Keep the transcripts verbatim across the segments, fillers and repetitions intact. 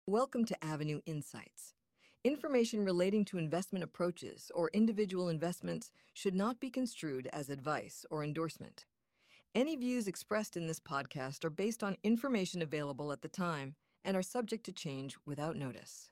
Welcome to Avenue Insights. Information relating to investment approaches or individual investments should not be construed as advice or endorsement. Any views expressed in this podcast are based on information available at the time and are subject to change without notice.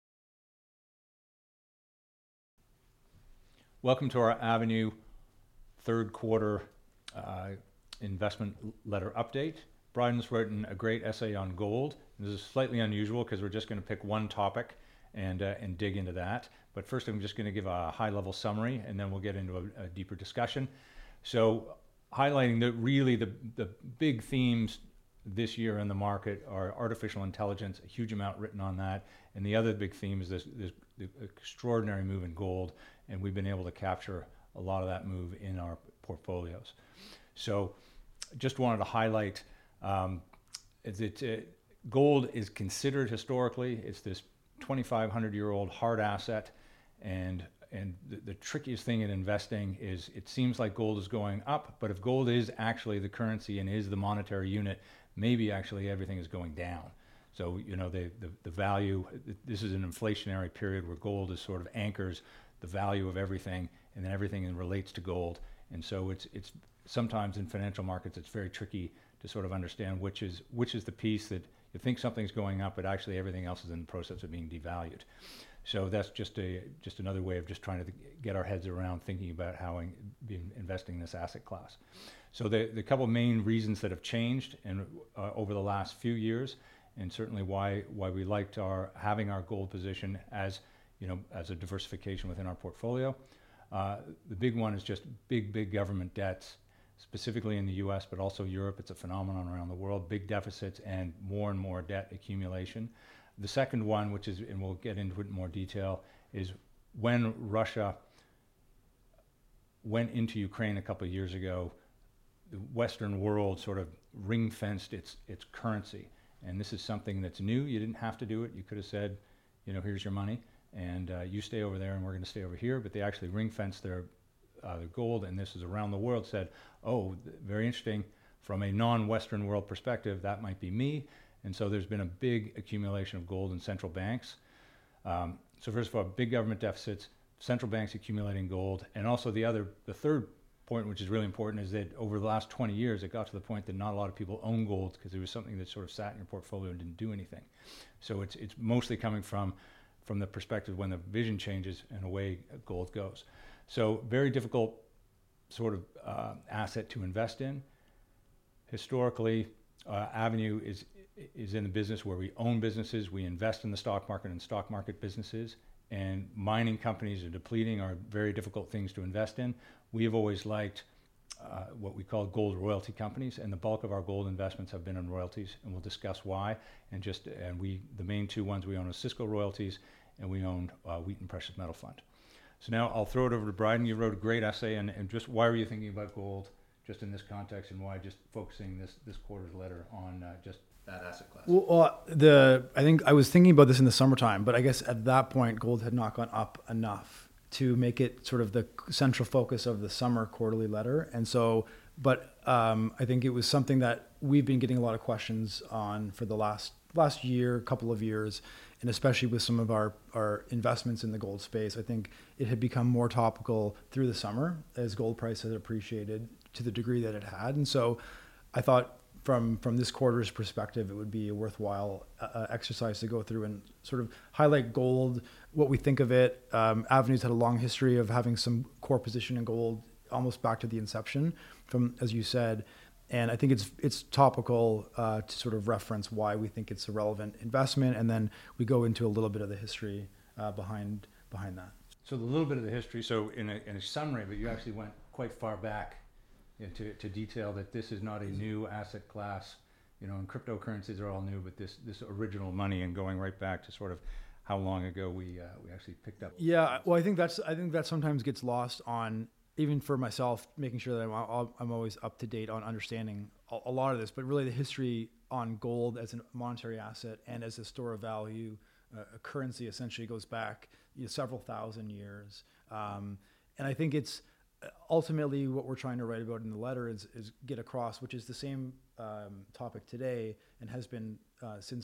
Welcome to our Avenue third quarter uh, investment letter update. Bryden's written a great essay on gold. This is slightly unusual because we're just going to pick one topic and uh, and dig into that. But first, I'm just going to give a high-level summary, and then we'll get into a, a deeper discussion. So, highlighting that really the the big themes this year in the market are artificial intelligence, a huge amount written on that, and the other big theme is this, this the extraordinary move in gold, and we've been able to capture a lot of that move in our portfolios. So, just wanted to highlight. Um, it, it, gold is considered historically, it's this twenty-five hundred year old hard asset, and and the, the trickiest thing in investing is it seems like gold is going up, but if gold is actually the currency and is the monetary unit, maybe actually everything is going down. So, you know, the, the, the value, this is an inflationary period where gold is sort of anchors the value of everything, and then everything relates to gold. And so it's it's sometimes in financial markets, it's very tricky to sort of understand which is which is the piece that you think something's going up, but actually everything else is in the process of being devalued. So that's just a just another way of just trying to get our heads around thinking about how in, being investing in this asset class. So the the couple main reasons that have changed and uh, over the last few years, and certainly why why we liked our having our gold position as you know as a diversification within our portfolio. Uh, the big one is just big big government debts. Specifically in the U S, but also Europe. It's a phenomenon around the world, big deficits and more and more debt accumulation. The second one, which is, and we'll get into it in more detail, is when Russia went into Ukraine a couple of years ago, the Western world sort of ring-fenced its its currency. And this is something that's new. You didn't have to do it. You could have said, you know, here's your money, and uh, you stay over there and we're going to stay over here. But they actually ring-fenced their Uh, the gold, and this is around the world, said, oh, th- very interesting, from a non-Western world perspective, that might be me. And so there's been a big accumulation of gold in central banks. Um, so first of all, big government deficits, central banks accumulating gold, and also the other, the third point, which is really important, is that over the last twenty years, it got to the point that not a lot of people own gold because it was something that sort of sat in your portfolio and didn't do anything. So it's it's mostly coming from from the perspective when the vision changes and away gold goes. So very difficult sort of uh, asset to invest in. Historically, uh, Avenue is is in the business where we own businesses, we invest in the stock market and stock market businesses, and mining companies are depleting are very difficult things to invest in. We have always liked uh, what we call gold royalty companies, and the bulk of our gold investments have been in royalties, and we'll discuss why. And just and we the main two ones we own are Cisco Royalties, and we own uh, Wheaton Precious Metal Fund. So now I'll throw it over to Bryden. You wrote a great essay, and, and just why were you thinking about gold just in this context, and why just focusing this, this quarter's letter on uh, just that asset class? Well, uh, the I think I was thinking about this in the summertime, but I guess at that point gold had not gone up enough to make it sort of the central focus of the summer quarterly letter. And so, but um, I think it was something that we've been getting a lot of questions on for the last last year, couple of years, and especially with some of our, our investments in the gold space. I think it had become more topical through the summer as gold price had appreciated to the degree that it had. And so I thought from, from this quarter's perspective, it would be a worthwhile uh, exercise to go through and sort of highlight gold, what we think of it. Um, Avenue's had a long history of having some core position in gold almost back to the inception from, as you said, and I think it's it's topical uh, to sort of reference why we think it's a relevant investment, and then we go into a little bit of the history uh, behind behind that. So the little bit of the history. So in a, in a summary, but you actually went quite far back you know, to to detail that this is not a new asset class. You know, and cryptocurrencies are all new, but this this original money, and going right back to sort of how long ago we uh, we actually picked up. Yeah, well, I think that's I think that sometimes gets lost on. Even for myself, making sure that I'm, I'm always up to date on understanding a, a lot of this, but really the history on gold as a monetary asset and as a store of value, uh, a currency essentially goes back you know, several thousand years. Um, and I think it's ultimately what we're trying to write about in the letter is, is get across, which is the same um, topic today and has been uh, since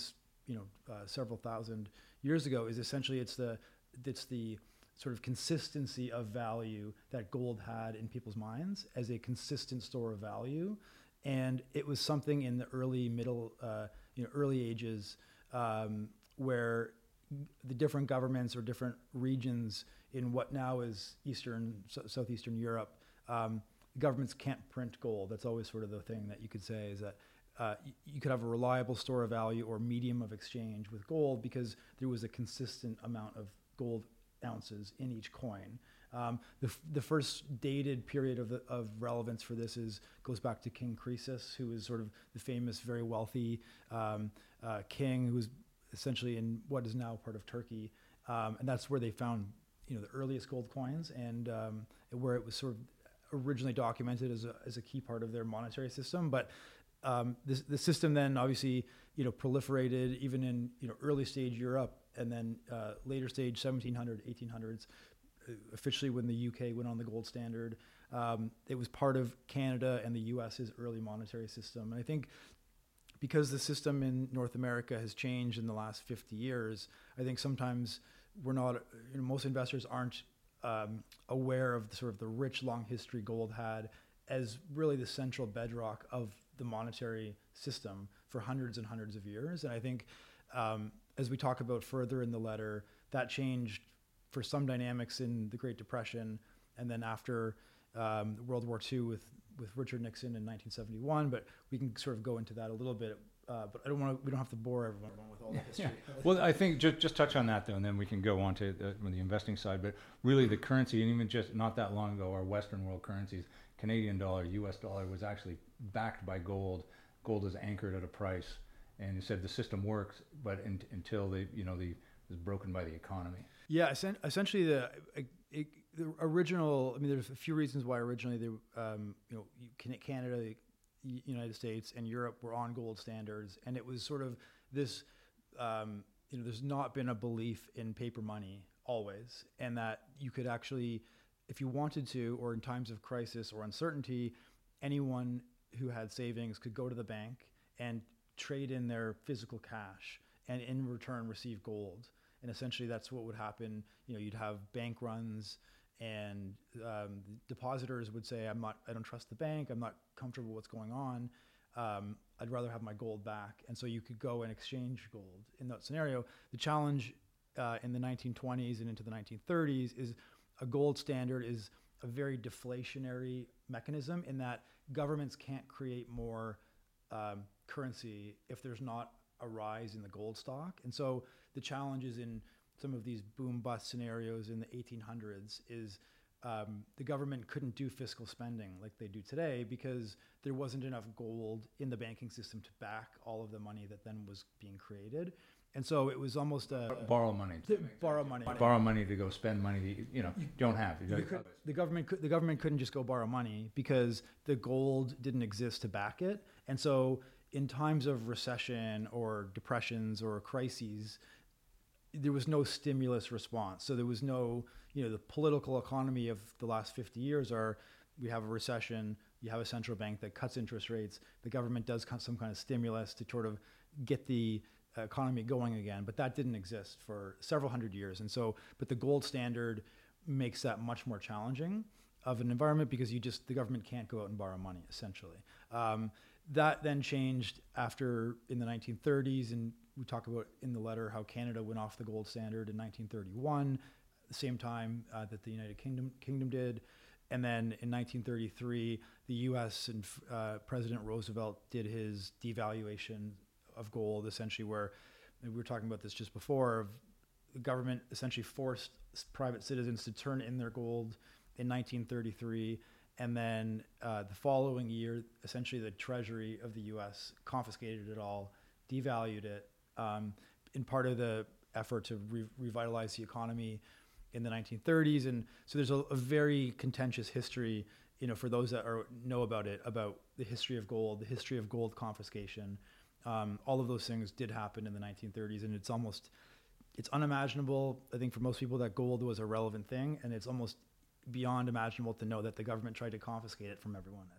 you know, uh, several thousand years ago is essentially it's the it's the sort of consistency of value that gold had in people's minds as a consistent store of value. And it was something in the early middle, uh, you know, early ages um, where the different governments or different regions in what now is Eastern, so, Southeastern Europe, um, governments can't print gold. That's always sort of the thing that you could say is that uh, you, you could have a reliable store of value or medium of exchange with gold because there was a consistent amount of gold ounces in each coin. Um, the, the first dated period of, the, of relevance for this is goes back to King Croesus, who is sort of the famous, very wealthy um, uh, king who was essentially in what is now part of Turkey. Um, and that's where they found, you know, the earliest gold coins and um, where it was sort of originally documented as a, as a key part of their monetary system. But um, this, the system then obviously, you know, proliferated even in, you know, early stage Europe and then uh, later stage seventeen hundred, eighteen hundreds, officially when the U K went on the gold standard. Um, it was part of Canada and the U S's early monetary system. And I think because the system in North America has changed in the last fifty years, I think sometimes we're not, you know, most investors aren't um, aware of the, sort of the rich, long history gold had as really the central bedrock of the monetary system for hundreds and hundreds of years. And I think um, as we talk about further in the letter, that changed for some dynamics in the Great Depression, and then after um, World War Two with, with Richard Nixon in nineteen seventy-one. But we can sort of go into that a little bit. Uh, but I don't want to. We don't have to bore everyone with all the history. Yeah. Well, I think just just touch on that though, and then we can go on to the, the investing side. But really, the currency, and even just not that long ago, our Western world currencies, Canadian dollar, U S dollar, was actually backed by gold. Gold is anchored at a price, and you said the system works, but in, until the you know the is broken by the economy. Yeah, essentially the, it, the original. I mean, there's a few reasons why originally the um, you know Canada, the United States, and Europe were on gold standards, and it was sort of this. Um, you know, there's not been a belief in paper money always, and that you could actually, if you wanted to, or in times of crisis or uncertainty, anyone who had savings could go to the bank and trade in their physical cash, and in return receive gold. And essentially that's what would happen. You know, you'd have bank runs, and um, depositors would say, I'm not, I don't trust the bank. I'm not comfortable with what's going on. Um, I'd rather have my gold back. And so you could go and exchange gold in that scenario. The challenge uh, in the nineteen twenties and into the nineteen thirties is a gold standard is a very deflationary mechanism in that governments can't create more um, currency if there's not a rise in the gold stock. And so the challenges in some of these boom bust scenarios in the eighteen hundreds is um, the government couldn't do fiscal spending like they do today because there wasn't enough gold in the banking system to back all of the money that then was being created. And so it was almost a borrow money. To borrow money. Borrow money to go spend money that you, you know you don't have. You could, the government could, the government couldn't just go borrow money because the gold didn't exist to back it. And so in times of recession or depressions or crises, there was no stimulus response. So there was no, you know, the political economy of the last fifty years are, we have a recession, you have a central bank that cuts interest rates, the government does some kind of stimulus to sort of get the economy going again, but that didn't exist for several hundred years. And so, but the gold standard makes that much more challenging of an environment because you just, the government can't go out and borrow money, essentially. Um, that then changed after in the nineteen thirties, and we talk about in the letter how Canada went off the gold standard in nineteen thirty-one, the same time uh, that the United Kingdom Kingdom did. And then in nineteen thirty-three, the U S and uh, President Roosevelt did his devaluation of gold, essentially where, we were talking about this just before, of the government essentially forced private citizens to turn in their gold in nineteen thirty-three. And then uh, the following year, essentially the Treasury of the U S confiscated it all, devalued it, um, in part of the effort to re- revitalize the economy in the nineteen thirties. And so there's a, a very contentious history, you know, for those that are, know about it, about the history of gold, the history of gold confiscation. Um, all of those things did happen in the nineteen thirties, and it's almost, it's unimaginable, I think, for most people that gold was a relevant thing, and it's almost beyond imaginable to know that the government tried to confiscate it from everyone at the same time.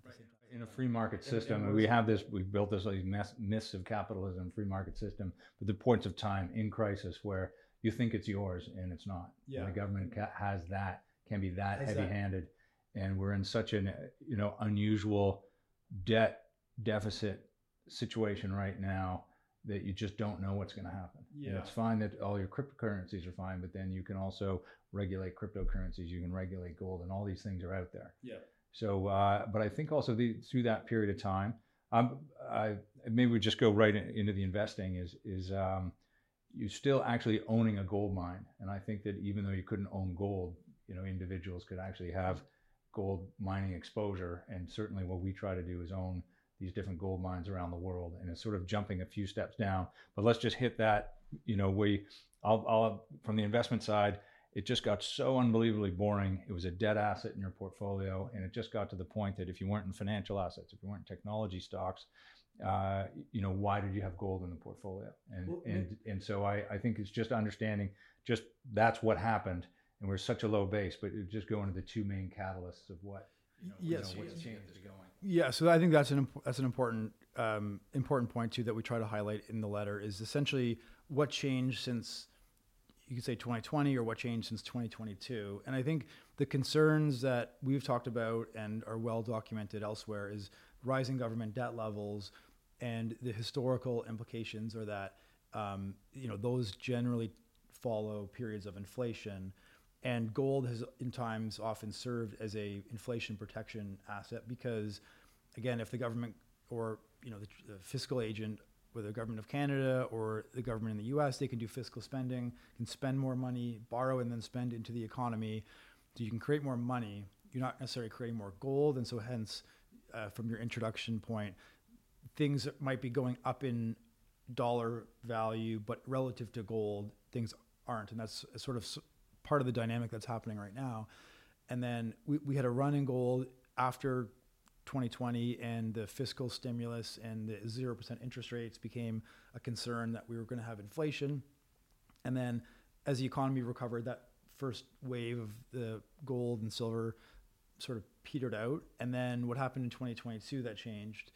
In a free market system, and we have this, we've built this like mess, myths of capitalism, free market system, but the points of time in crisis where you think it's yours and it's not. Yeah. And the government ca- has that, can be that heavy-handed, and we're in such an, you know, unusual debt deficit situation right now that you just don't know what's going to happen. Yeah. And it's fine that all your cryptocurrencies are fine, but then you can also regulate cryptocurrencies, you can regulate gold, and all these things are out there. Yeah. So, uh, but I think also the, through that period of time, um, I, maybe we just go right in, into the investing is, is um, you're still actually owning a gold mine. And I think that even though you couldn't own gold, you know, individuals could actually have gold mining exposure. And certainly what we try to do is own these different gold mines around the world, and it's sort of jumping a few steps down. But let's just hit that, you know, we, I'll, I'll from the investment side, it just got so unbelievably boring. It was a dead asset in your portfolio, and it just got to the point that if you weren't in financial assets, if you weren't in technology stocks, uh, you know, why did you have gold in the portfolio? And well, and and so I, I think it's just understanding just that's what happened, and we're such a low base, but it just go into the two main catalysts of what, you know, yes, you know, what's changed is going. Yeah, so I think that's an that's an important um, important point too that we try to highlight in the letter is essentially what changed since, you could say twenty twenty, or what changed since twenty twenty-two. And I think the concerns that we've talked about and are well documented elsewhere is rising government debt levels, and the historical implications are that um, you know those generally follow periods of inflation, and gold has in times often served as a inflation protection asset because, again, if the government or you know the, the fiscal agent, whether the government of Canada or the government in the U S, they can do fiscal spending, can spend more money, borrow and then spend into the economy. So you can create more money. You're not necessarily creating more gold. And so hence, uh, from your introduction point, things might be going up in dollar value, but relative to gold, things aren't. And that's sort of part of the dynamic that's happening right now. And then we, we had a run in gold after twenty twenty, and the fiscal stimulus and the zero percent interest rates became a concern that we were going to have inflation. And then as the economy recovered, that first wave of the gold and silver sort of petered out. And then what happened in twenty twenty-two that changed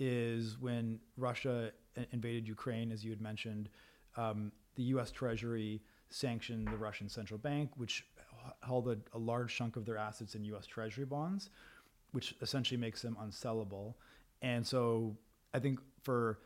is when Russia invaded Ukraine, as you had mentioned, um, the U S Treasury sanctioned the Russian central bank, which held a, a large chunk of their assets in U S Treasury bonds, which essentially makes them unsellable. And so I think for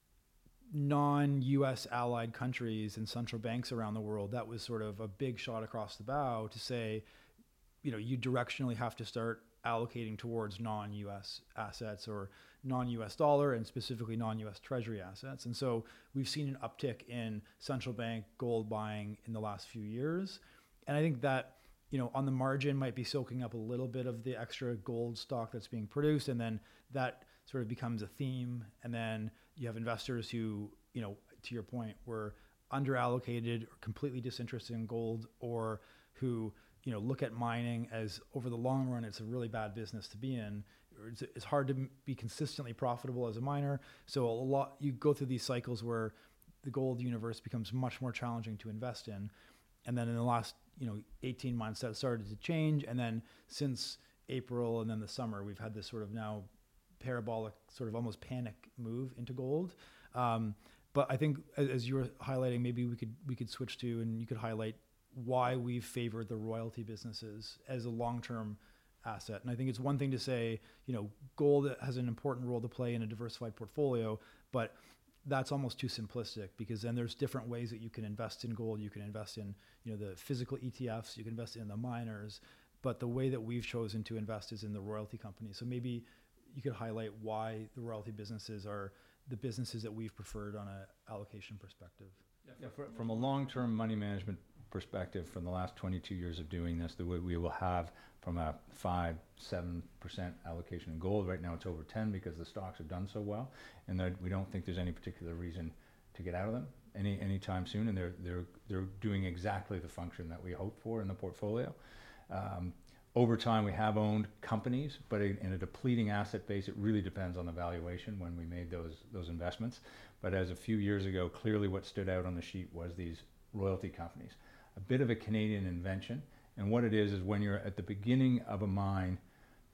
non-U S allied countries and central banks around the world, that was sort of a big shot across the bow to say, you know, you directionally have to start allocating towards non-U S assets or non-U S dollar and specifically non-U S Treasury assets. And so we've seen an uptick in central bank gold buying in the last few years. And I think that, you know, on the margin might be soaking up a little bit of the extra gold stock that's being produced. And then that sort of becomes a theme. And then you have investors who, you know, to your point, were underallocated or completely disinterested in gold, or who, you know, look at mining as over the long run, it's a really bad business to be in. It's, it's hard to be consistently profitable as a miner. So a lot, you go through these cycles where the gold universe becomes much more challenging to invest in. And then in the last, you know, eighteen months, that started to change. And then since April and then the summer, we've had this sort of now parabolic, sort of almost panic move into gold. Um, but I think as, as you were highlighting, maybe we could we could switch to, and you could highlight why we've favored the royalty businesses as a long-term asset. And I think it's one thing to say, you know, gold has an important role to play in a diversified portfolio, but that's almost too simplistic, because then there's different ways that you can invest in gold. You can invest in, you know, the physical E T Fs, you can invest in the miners, but the way that we've chosen to invest is in the royalty companies. So maybe you could highlight why the royalty businesses are the businesses that we've preferred on an allocation perspective. Yeah, for, from a long-term money management perspective, from the last twenty-two years of doing this, the way we will have from a five, seven percent allocation in gold. Right now it's over ten because the stocks have done so well, and that we don't think there's any particular reason to get out of them any anytime soon. And they're they're they're doing exactly the function that we hoped for in the portfolio. Um, over time, we have owned companies, but in a depleting asset base, it really depends on the valuation when we made those those investments. But as a few years ago, clearly what stood out on the sheet was these royalty companies. A bit of a Canadian invention, and what it is is when you're at the beginning of a mine, uh,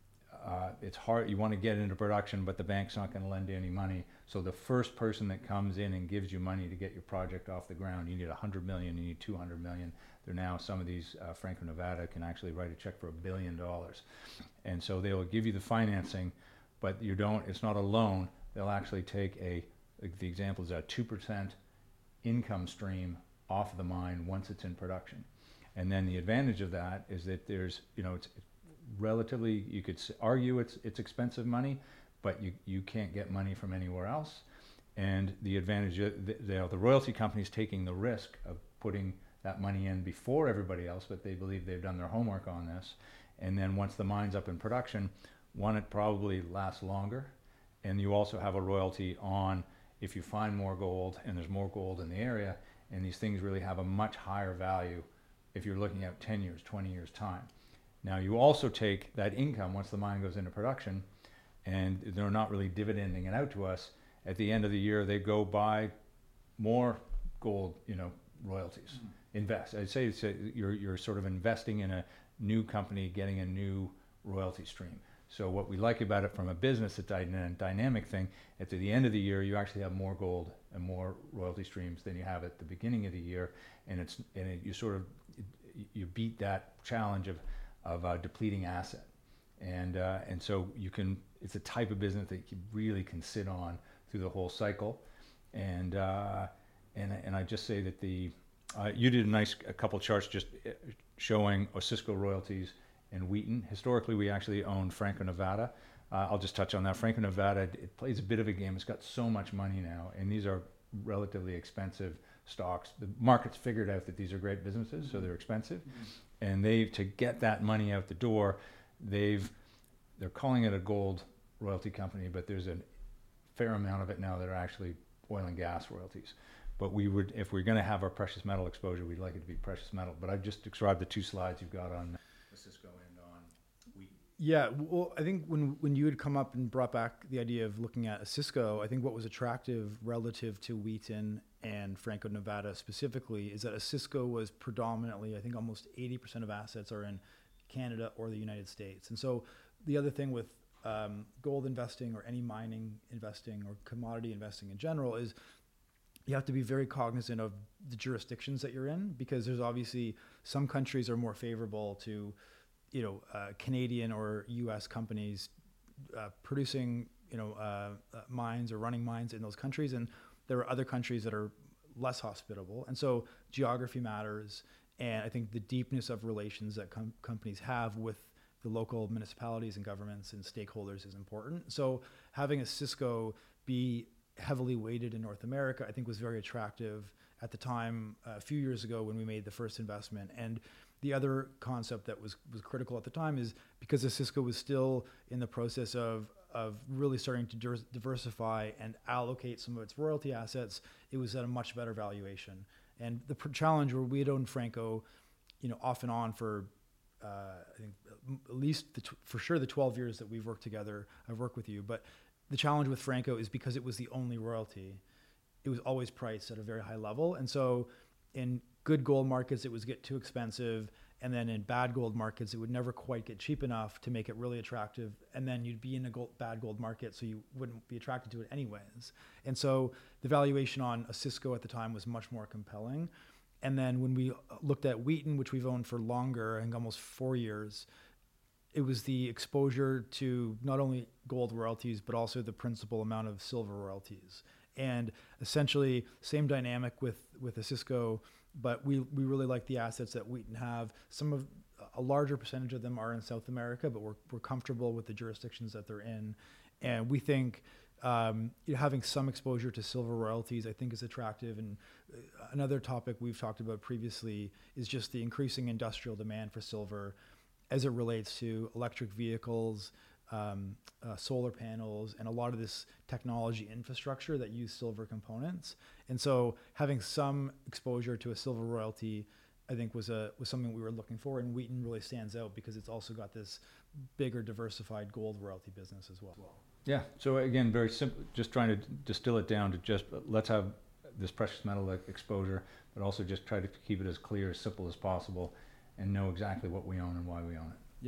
uh, it's hard, you want to get into production, but the bank's not going to lend you any money. So the first person that comes in and gives you money to get your project off the ground, you need one hundred million, you need two hundred million. They're now, some of these, uh, Franco-Nevada can actually write a check for a billion dollars. And so they'll give you the financing, but you don't, it's not a loan. They'll actually take a, like the example is a two percent income stream off of the mine once it's in production. And then the advantage of that is that there's, you know, it's relatively, you could argue it's it's expensive money, but you, you can't get money from anywhere else. And the advantage, the, the, the royalty company's taking the risk of putting that money in before everybody else, but they believe they've done their homework on this. And then once the mine's up in production, one, it probably lasts longer. And you also have a royalty on if you find more gold, and there's more gold in the area, and these things really have a much higher value if you're looking at ten years, twenty years time. Now you also take that income once the mine goes into production, and they're not really dividending it out to us. At the end of the year, they go buy more gold, you know, royalties. Mm-hmm. Invest. I'd say it's a, you're you're sort of investing in a new company, getting a new royalty stream. So what we like about it from a business, it's a dynamic thing. At the end of the year, you actually have more gold and more royalty streams than you have at the beginning of the year, and it's and it, you sort of you beat that challenge of of a depleting asset, and uh, and so you can. It's a type of business that you really can sit on through the whole cycle, and uh, and and I just say that the uh, you did a nice a couple charts just showing Osisko royalties and Wheaton. Historically, we actually owned Franco-Nevada. Uh, I'll just touch on that. Franco-Nevada, it plays a bit of a game. It's got so much money now, and these are relatively expensive stocks. The market's figured out that these are great businesses, so they're expensive. Mm-hmm. And they, to get that money out the door, they've, they're calling it a gold royalty company, but there's a fair amount of it now that are actually oil and gas royalties. But we would, if we're going to have our precious metal exposure, we'd like it to be precious metal. But I've just described the two slides you've got on Osisko and on Wheaton. Yeah, well, I think when when you had come up and brought back the idea of looking at Osisko, I think what was attractive relative to Wheaton and Franco-Nevada specifically is that Osisko was predominantly, I think almost eighty percent of assets are in Canada or the United States. And so the other thing with um, gold investing or any mining investing or commodity investing in general is you have to be very cognizant of the jurisdictions that you're in, because there's obviously some countries are more favorable to, you know, uh, Canadian or U S companies uh, producing, you know, uh, uh, mines or running mines in those countries. And there are other countries that are less hospitable. And so geography matters. And I think the deepness of relations that com- companies have with the local municipalities and governments and stakeholders is important. So having Osisko be heavily weighted in North America, I think was very attractive at the time, uh, a few years ago when we made the first investment. And the other concept that was, was critical at the time is because Osisko was still in the process of, of really starting to dir- diversify and allocate some of its royalty assets, it was at a much better valuation. And the pr- challenge where we had owned Franco, you know, off and on for, uh, I think at least the t- for sure the twelve years that we've worked together, I've worked with you, but the challenge with Franco is because it was the only royalty, it was always priced at a very high level. And so in good gold markets, it would get too expensive. And then in bad gold markets, it would never quite get cheap enough to make it really attractive. And then you'd be in a gold, bad gold market, so you wouldn't be attracted to it anyways. And so the valuation on Osisko at the time was much more compelling. And then when we looked at Wheaton, which we've owned for longer, I think almost four years, it was the exposure to not only gold royalties, but also the principal amount of silver royalties. And essentially same dynamic with, with Osisko, but we, we really like the assets that Wheaton have. Some of, a larger percentage of them are in South America, but we're, we're comfortable with the jurisdictions that they're in. And we think um, you know, having some exposure to silver royalties, I think is attractive. And another topic we've talked about previously is just the increasing industrial demand for silver as it relates to electric vehicles, um, uh, solar panels, and a lot of this technology infrastructure that use silver components. And so having some exposure to a silver royalty, I think was a was something we were looking for. And Wheaton really stands out because it's also got this bigger diversified gold royalty business as well. Yeah, so again, very simple, just trying to distill it down to just let's have this precious metal exposure, but also just try to keep it as clear, as simple as possible, and know exactly what we own and why we own it. Yeah,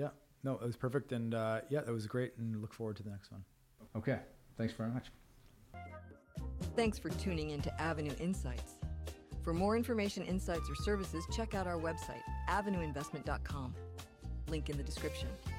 No, it was perfect. And uh, yeah, that was great. And look forward to the next one. Okay. Thanks very much. Thanks for tuning in to Avenue Insights. For more information, insights, or services, check out our website, avenue investment dot com. Link in the description.